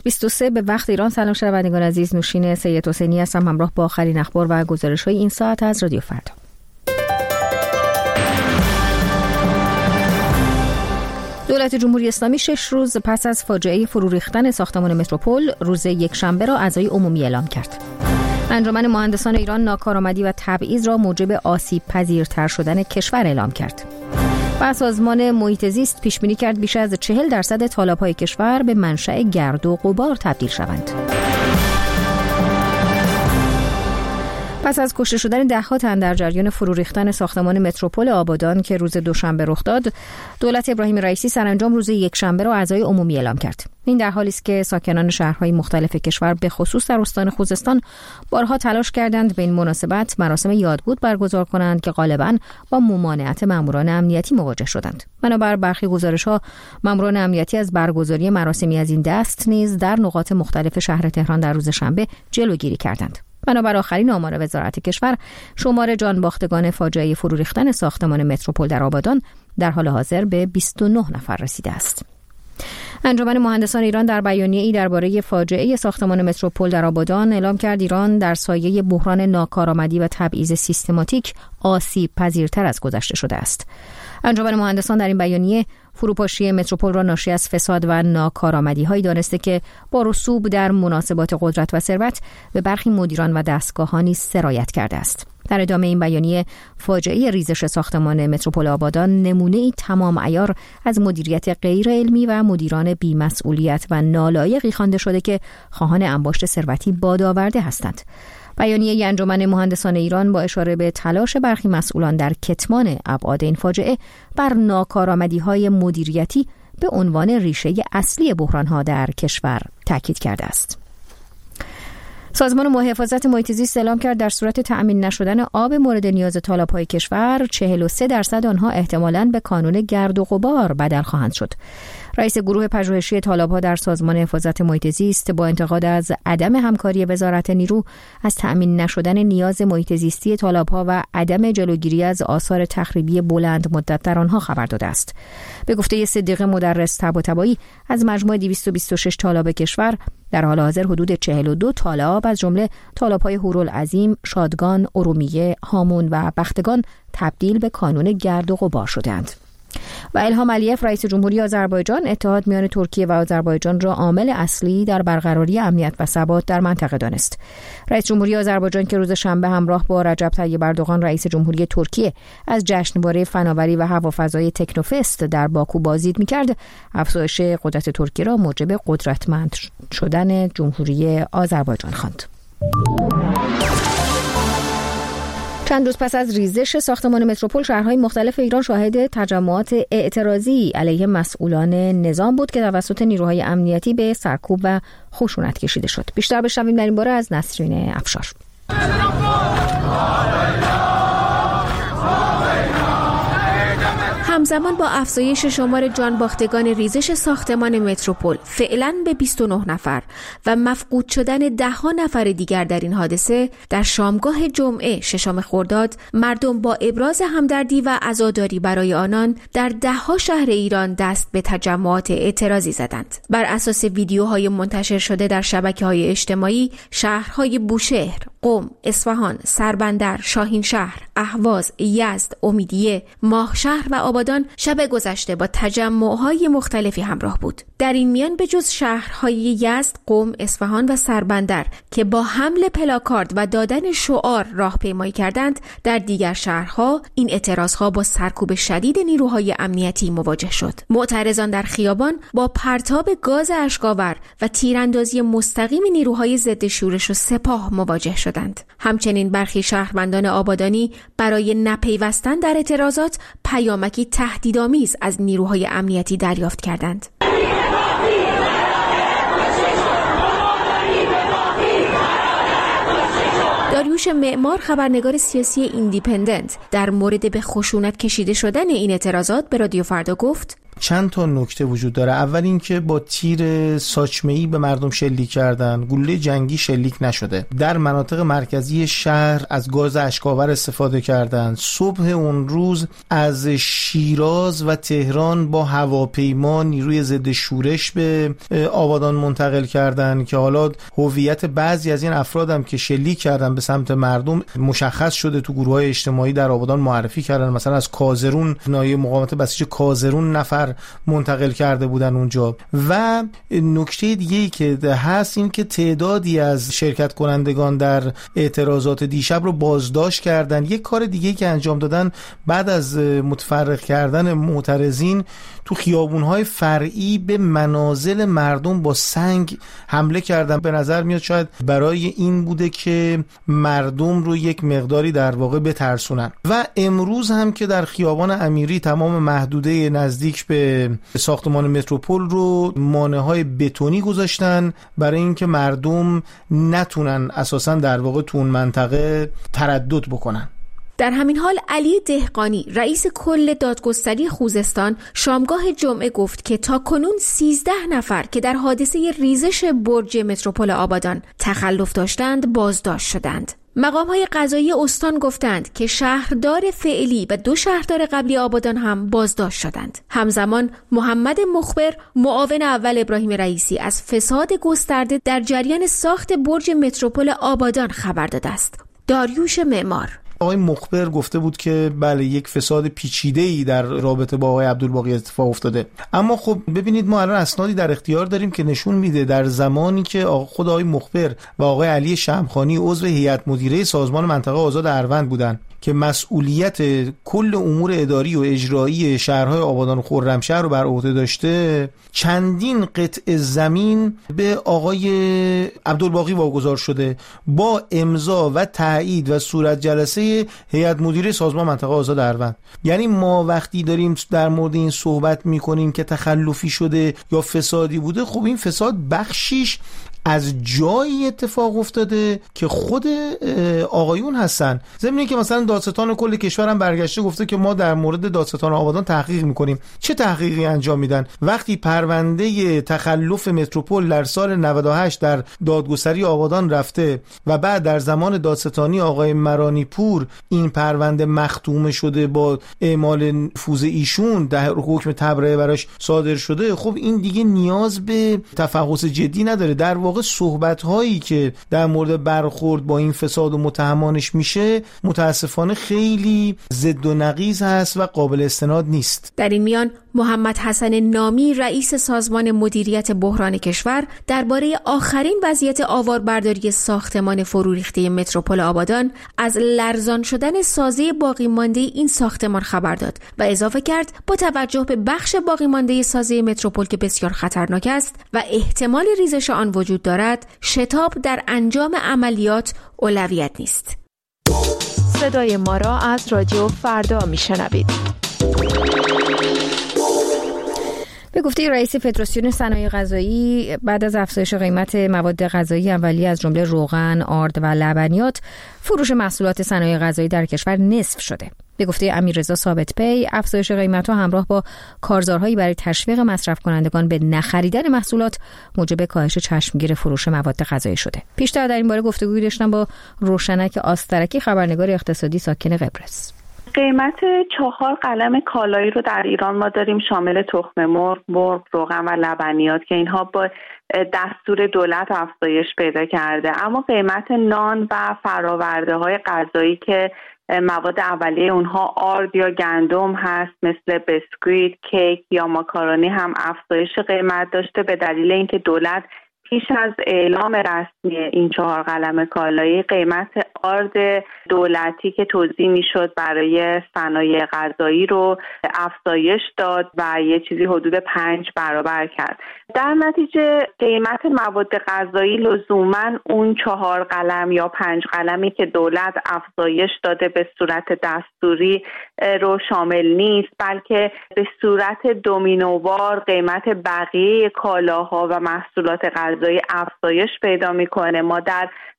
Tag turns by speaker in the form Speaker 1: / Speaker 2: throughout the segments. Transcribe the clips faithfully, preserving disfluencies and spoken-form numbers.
Speaker 1: بیست و سه به وقت ایران. سلام شنوندگان عزیز، نوشین سید حسینی هستم همراه با آخرین اخبار و گزارش‌های این ساعت از رادیو فردا. دولت جمهوری اسلامی شش روز پس از فاجعه فرو ریختن ساختمان متروپول روز یکشنبه را عزای عمومی اعلام کرد. انجمن مهندسان ایران ناکارآمدی و تبعیض را موجب آسیب پذیرتر شدن کشور اعلام کرد. و سازمان محیط زیست پیش بینی کرد بیش از چهل درصد تالاب‌های کشور به منشأ گرد و غبار تبدیل شوند. پس از کشته شدن ده‌ها تن در جریان فرو ریختن ساختمان متروپول آبادان که روز دوشنبه رخ داد، دولت ابراهیم رئیسی سرانجام روز یکشنبه را عزای عمومی اعلام کرد. این در حالی است که ساکنان شهرهای مختلف کشور به خصوص در استان خوزستان بارها تلاش کردند به این مناسبت مراسم یادبود برگزار کنند که غالباً با ممانعت ماموران امنیتی مواجه شدند. بنابر برخی گزارش‌ها، ماموران امنیتی از برگزاری مراسمی از این دست نیز در نقاط مختلف شهر تهران در روز شنبه جلوگیری کردند. بنابر آخرین آمار وزارت کشور، شمار جانباختگان فاجعه فرو ریختن ساختمان متروپول در آبادان در حال حاضر به بیست و نه نفر رسیده است. انجمن مهندسان ایران در بیانیه‌ای درباره فاجعه ساختمان متروپول در آبادان اعلام کرد ایران در سایه بحران ناکارآمدی و تبعیض سیستماتیک آسیب پذیرتر از گذشته شده است. انجمن مهندسان در این بیانیه فروپاشی متروپول را ناشی از فساد و ناکارآمدی‌هایی دانسته که با رسوب در مناسبات قدرت و ثروت به برخی مدیران و دستگاه‌ها نیز سرایت کرده است. در ادامه این بیانیه، فاجعه ریزش ساختمان متروپول آبادان نمونه‌ای تمام عیار از مدیریت غیر علمی و مدیران بی‌مسئولیت و نالایقی خوانده شده که خواهان انباشت ثروتی بادآورده هستند. بیانیه انجمن مهندسان ایران با اشاره به تلاش برخی مسئولان در کتمان ابعاد این فاجعه بر ناکارآمدی‌های مدیریتی به عنوان ریشه اصلی بحران‌ها در کشور تاکید کرده است. سازمان محافظت محیط زیست اعلام کرد در صورت تأمین نشدن آب مورد نیاز تالاب‌های کشور، چهل و سه درصد آنها احتمالاً به کانون گرد و غبار بدل خواهند شد. رئیس گروه پژوهشی تالاب‌ها در سازمان حفاظت محیط زیست با انتقاد از عدم همکاری وزارت نیرو از تأمین نشدن نیاز محیط زیستی تالاب‌ها و عدم جلوگیری از آثار تخریبی بلند مدت در آنها خبر داده است. به گفته صدیق مدرس طباطبایی از مجموع دویست و بیست و شش تالاب کشور، در حال حاضر حدود چهل و دو تالاب از جمله تالاب‌های هورالعظیم، شادگان، ارومیه، هامون و بختگان تبدیل به کانون گرد و غبار شدند. و الهام علیف رئیس جمهوری آذربایجان اتحاد میان ترکیه و آذربایجان را عامل اصلی در برقراری امنیت و ثبات در منطقه دانست. رئیس جمهوری آذربایجان که روز شنبه همراه با رجب طیب اردوغان رئیس جمهوری ترکیه از جشنواره فناوری و هوافضای تکنوفست در باکو بازدید می‌کرد، افزایش قدرت ترکیه را موجب قدرتمند شدن جمهوری آذربایجان خواند. چند روز پس از ریزش ساختمان متروپول، شهرهای مختلف ایران شاهد تجمعات اعتراضی علیه مسئولان نظام بود که توسط نیروهای امنیتی به سرکوب و خشونت کشیده شد. بیشتر بشنویم در این باره از نسرین افشار.
Speaker 2: همزمان با افزایش شمار جانباختگان ریزش ساختمان متروپول فعلا به بیست و نه نفر و مفقود شدن ده ها نفر دیگر در این حادثه، در شامگاه جمعه ششم خرداد مردم با ابراز همدردی و عزاداری برای آنان در ده ها شهر ایران دست به تجمعات اعتراضی زدند. بر اساس ویدیوهای منتشر شده در شبکه‌های اجتماعی، شهرهای بوشهر، قم، اصفهان، سربندر، شاهینشهر، اهواز، یزد، امیدیه، ماهشهر و آبادان شب گذشته با تجمع‌های مختلفی همراه بود. در این میان به جز شهرهای یزد، قم، اصفهان و سربندر که با حمل پلاکارد و دادن شعار راهپیمایی کردند، در دیگر شهرها این اعتراضها با سرکوب شدید نیروهای امنیتی مواجه شد. معترضان در خیابان با پرتاب گاز اشک‌آور و تیراندازی مستقیم نیروهای ضد شورش و سپاه مواجه شدند. همچنین برخی شهروندان آبادانی برای نپیوستن در اعتراضات پیامکی تهدیدآمیز از نیروهای امنیتی دریافت کردند. داریوش معمار، خبرنگار سیاسی ایندیپندنت، در مورد به خشونت کشیده شدن این اعتراضات به رادیو فردا گفت:
Speaker 3: چند تا نکته وجود داره. اول اینکه با تیر ساچمه‌ای به مردم شلیک کردن، گلوله جنگی شلیک نشده. در مناطق مرکزی شهر از گاز اشک‌آور استفاده کردن. صبح اون روز از شیراز و تهران با هواپیما نیروی ضد شورش به آبادان منتقل کردن که حالا هویت بعضی از این افراد هم که شلیک کردن به سمت مردم مشخص شده، تو گروه‌های اجتماعی در آبادان معرفی کردن. مثلا از کازرون، نایب مقاومت بسیج کازرون نفر منتقل کرده بودن اونجا. و نکته دیگه‌ای که هست این که تعدادی از شرکت کنندگان در اعتراضات دیشب رو بازداشت کردن. یک کار دیگه‌ای که انجام دادن بعد از متفرق کردن معترضین، تو خیابون‌های فرعی به منازل مردم با سنگ حمله کردن. به نظر میاد شاید برای این بوده که مردم رو یک مقداری در واقع بترسونن. و امروز هم که در خیابان امیری تمام محدوده نزدیک به ساختمان متروپول رو مانع‌های بتونی گذاشتن برای اینکه مردم نتونن اساساً در واقع تو اون منطقه تردد بکنن.
Speaker 2: در همین حال علی دهقانی رئیس کل دادگستری خوزستان شامگاه جمعه گفت که تاکنون سیزده نفر که در حادثه ریزش برج متروپول آبادان تخلف داشتند بازداشت شدند. مقام‌های قضایی استان گفتند که شهردار فعلی و دو شهردار قبلی آبادان هم بازداشت شدند. همزمان محمد مخبر معاون اول ابراهیم رئیسی از فساد گسترده در جریان ساخت برج متروپول آبادان خبر داده است. داریوش معمار:
Speaker 3: آقای مخبر گفته بود که بله یک فساد پیچیده‌ای در رابطه با آقای عبدالباقی اتفاق افتاده. اما خب ببینید ما الان اسنادی در اختیار داریم که نشون میده در زمانی که خود آقای مخبر و آقای علی شمخانی عضو هیئت مدیره سازمان منطقه آزاد اروند بودن که مسئولیت کل امور اداری و اجرایی شهرهای آبادان و خرمشهر رو بر عهده داشته، چندین قطعه زمین به آقای عبدالباقی واگذار شده با امضا و تایید و صورت جلسه هیئت مدیره سازمان منطقه آزاد اروند. یعنی ما وقتی داریم در مورد این صحبت میکنیم که تخلفی شده یا فسادی بوده، خب این فساد بخشیش از جایی اتفاق افتاده که خود آقایون هستن. ضمن که مثلا دادستان کل کشور هم برگشته گفته که ما در مورد دادستان آبادان تحقیق میکنیم. چه تحقیقی انجام میدن وقتی پرونده تخلف متروپول در سال نود و هشت در دادگستری آبادان رفته و بعد در زمان دادستانی آقای مرانی پور این پرونده مختومه شده با اعمال نفوذ ایشون، در حکم تبرئه براش صادر شده؟ خب این دیگه نیاز به تفحص جدی نداره. در واقع صحبت هایی که در مورد برخورد با این فساد و متهمانش میشه متاسفانه خیلی ضد و نقیض هست و قابل استناد نیست.
Speaker 2: در این میان محمد حسن نامی رئیس سازمان مدیریت بحران کشور درباره آخرین وضعیت آواربرداری ساختمان فرو ریخته متروپول آبادان از لرزان شدن سازه باقی مانده این ساختمان خبر داد و اضافه کرد با توجه به بخش باقی مانده سازه متروپول که بسیار خطرناک است و احتمال ریزش آن وجود دارد، شتاب در انجام عملیات اولویت نیست.
Speaker 4: صدای ما را از رادیو فردا میشنوید.
Speaker 1: به گفته رئیس فدراسیون صنایع غذایی، بعد از افزایش قیمت مواد غذایی اولیه از جمله روغن، آرد و لبنیات، فروش محصولات صنایع غذایی در کشور نصف شده. به گفته امیررضا ثابت‌پی، افزایش قیمت‌ها همراه با کارزارهایی برای تشویق مصرف کنندگان به نخریدن محصولات موجب کاهش چشمگیر فروش مواد غذایی شده. پیشتر در این باره گفتگویی داشتم با روشنک آسترکی، خبرنگار اقتصادی ساکن قبرس.
Speaker 5: قیمت چهار قلم کالایی رو در ایران ما داریم شامل تخم مرغ، مرغ، روغن و لبنیات که اینها با دستور دولت افزایش پیدا کرده. اما قیمت نان و فراورده های غذایی که مواد اولیه اونها آرد یا گندم هست، مثل بسکویت، کیک یا ماکارونی هم افزایش قیمت داشته به دلیل اینکه دولت پیش از اعلام رسمی این چهار قلم کالایی قیمت آرد دولتی که توزیع میشد برای صنایع غذایی رو افزایش داد و یه چیزی حدود پنج برابر کرد. در نتیجه قیمت مواد غذایی لزوما اون چهار قلم یا پنج قلمی که دولت افزایش داده به صورت دستوری رو شامل نیست، بلکه به صورت دومینووار قیمت بقیه کالاها و محصولات غذایی افزایش پیدا میکنه. ما در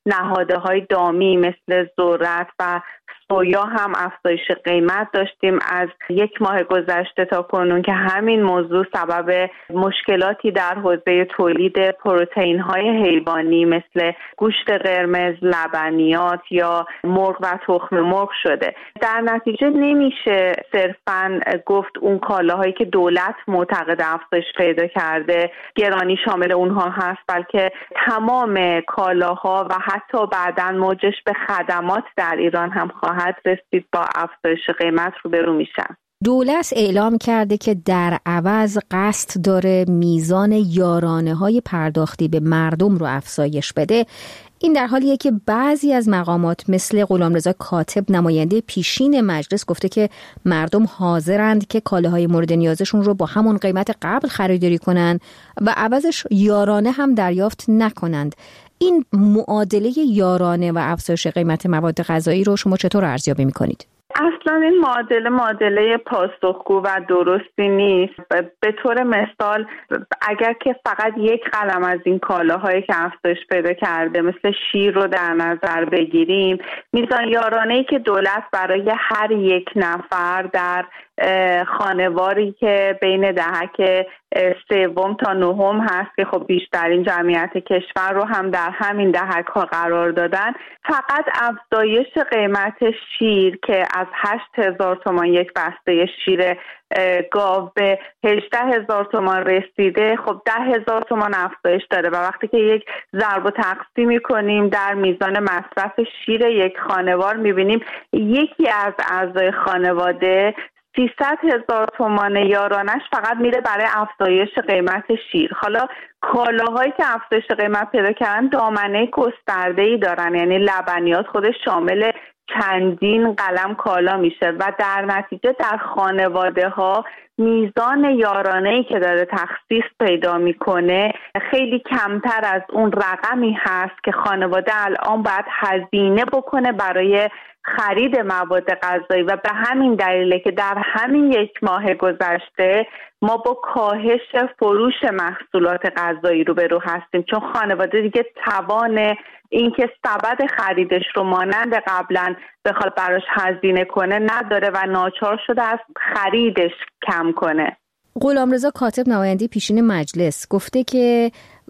Speaker 5: نهادهای دامی مثل ذرت و سویا هم افزایش قیمت داشتیم از یک ماه گذشته تا کنون که همین موضوع سبب مشکلاتی در حوزه تولید پروتئین‌های حیوانی مثل گوشت قرمز، لبنیات یا مرغ و تخم مرغ شده. در نتیجه نمیشه صرفاً گفت اون کالاهایی که دولت معتقد افزایش پیدا کرده گرانی شامل اونها هست، بلکه تمام کالاها و حتی بعداً موجش به خدمات در ایران هم خواهد رسید با افزایش قیمت روبرو میشن.
Speaker 1: دولت اعلام کرده که در عوض قصد داره میزان یارانه‌های پرداختی به مردم رو افزایش بده. این در حالیه که بعضی از مقامات مثل غلامرضا کاتب نماینده پیشین مجلس گفته که مردم حاضرند که کالاهای مورد نیازشون رو با همون قیمت قبل خریداری کنن و عوضش یارانه هم دریافت نکنند. این معادله یارانه و افزایش قیمت مواد غذایی رو شما چطور ارزیابی می‌کنید؟
Speaker 5: اصلا این معادله معادله پاسخگو و درستی نیست. به طور مثال اگر که فقط یک قلم از این کالاهایی که افزایش پیدا کرده مثل شیر رو در نظر بگیریم، میزان یارانه‌ای که دولت برای هر یک نفر در خانواری که بین دهک سوم تا نهم هست که خب بیشترین جمعیت کشور رو هم در همین دهک ها قرار دادن، فقط افزایش قیمت شیر که از هشت هزار تومان یک بسته شیر گاو به هجده هزار تومان رسیده، خب ده هزار تومان افزایش داره و وقتی که یک ضرب و تقسیم می‌کنیم در میزان مصرف شیر یک خانوار می‌بینیم یکی از اعضای خانواده سیصد هزار تومان یارانش فقط میره برای افزایش قیمت شیر. حالا کالاهایی که افزایش قیمت پیدا کردن دامنه گسترده‌ای دارن، یعنی لبنیات خودش شامل چندین قلم کالا میشه و در نتیجه در خانواده ها میزان یارانه‌ای که داره تخصیص پیدا میکنه خیلی کمتر از اون رقمی هست که خانواده الان باید هزینه بکنه برای خرید مواد غذایی و به همین دلیله که در همین یک ماه گذشته ما با کاهش فروش محصولات غذایی روبرو هستیم، چون خانواده دیگه توان اینکه سبد خریدش رو مانند قبلا بخواد براش هزینه کنه نداره و ناچار شده از خریدش کم کنه.
Speaker 1: غلامرضا کاتب نماینده پیشین مجلس گفته که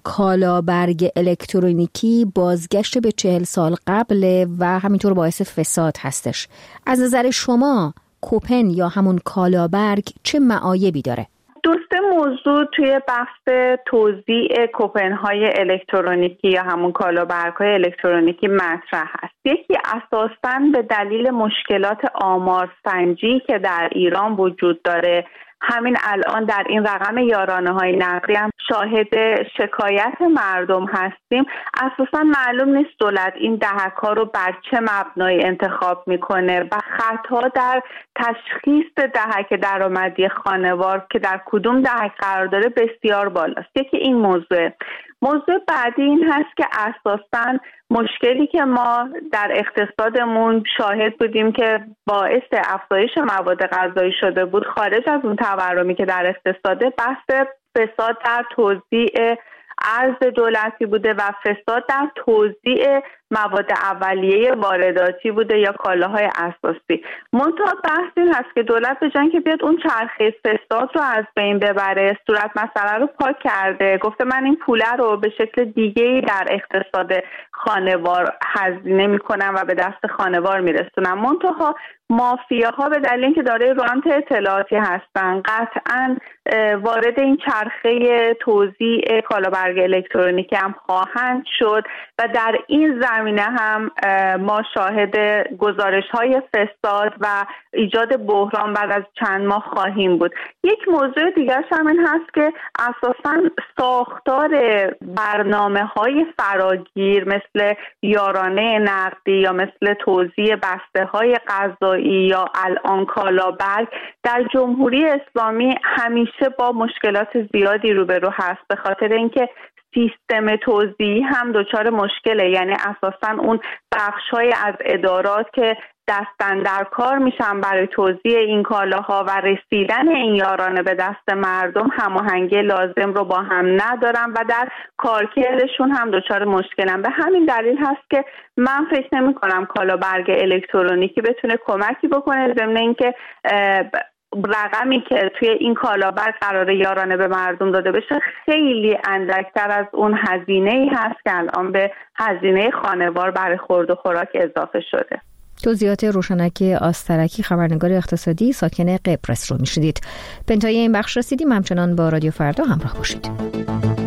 Speaker 1: کالابرگ الکترونیکی بازگشت به چهل سال قبل و همینطور باعث فساد هستش. از نظر شما کوپن یا همون کالابرگ چه معایبی داره؟
Speaker 5: دوست موضوع توی بحث توزیع کوپن‌های الکترونیکی یا همون کالابرگ‌های الکترونیکی مطرح هست. یکی اساساً به دلیل مشکلات آمارسنجی که در ایران وجود داره، همین الان در این رقم یارانه‌های نقدی هم شاهد شکایت مردم هستیم. اساساً معلوم نیست دولت این دهک‌ها رو بر چه مبنای انتخاب میکنه و خطا در تشخیص دهک درآمدی خانوار که در کدوم دهک قرار داره بسیار بالاست. یکی این موضوع. موضوع بعدی این هست که اساساً مشکلی که ما در اقتصادمون شاهد بودیم که باعث افزایش مواد غذایی شده بود، خارج از اون تورمی که در اقتصاد، بحث فساد در توزیع ارز دولتی بوده و فساد در توزیع مواد اولیه وارداتی بوده یا کالاهای اساسی. منتها بحث این هست که دولت به جای اینکه بیاد اون چرخه فساد رو از بین ببره، صورت مسئله رو پاک کرده، گفته من این پوله رو به شکل دیگه‌ای در اقتصاد خانوار هزینه میکنم و به دست خانوار میرسونم. منتها مافیاها به دلیل اینکه دارای رانت اطلاعاتی هستن قطعاً وارد این چرخه توزیع کالابرگ الکترونیکی هم خواهند شد و در این زمینه هم ما شاهد گزارش‌های فساد و ایجاد بحران بعد از چند ماه خواهیم بود. یک موضوع دیگرش هم این هست که اساساً ساختار برنامه‌های فراگیر مثل یارانه نقدی یا مثل توزیع بسته‌های غذایی یا الان کالابرگ در جمهوری اسلامی همیشه با مشکلات زیادی روبرو هست، به خاطر اینکه سیستم توزیعی هم دچار مشکله. یعنی اساساً اون بخش‌های از ادارات که دستن در کار میشن برای توزیع این کالاها و رسیدن این یارانه به دست مردم هماهنگی لازم رو با هم ندارن و در کارکردشون هم دچار مشکلن. به همین دلیل هست که من فکر نمی کنم کالا برگ الکترونیکی بتونه کمکی بکنه، ضمن اینکه رقمی که توی این کالابرگ قراره یارانه به مردم داده بشه خیلی اندکتر از اون هزینه‌ای هست که الان به هزینه خانوار برای خورد و خوراک اضافه شده.
Speaker 1: توضیحات روشنک آسترکی، خبرنگار اقتصادی ساکن قبرس رو میشنیدید. به انتهای این بخش رسیدیم. همچنان با رادیو فردا همراه باشید.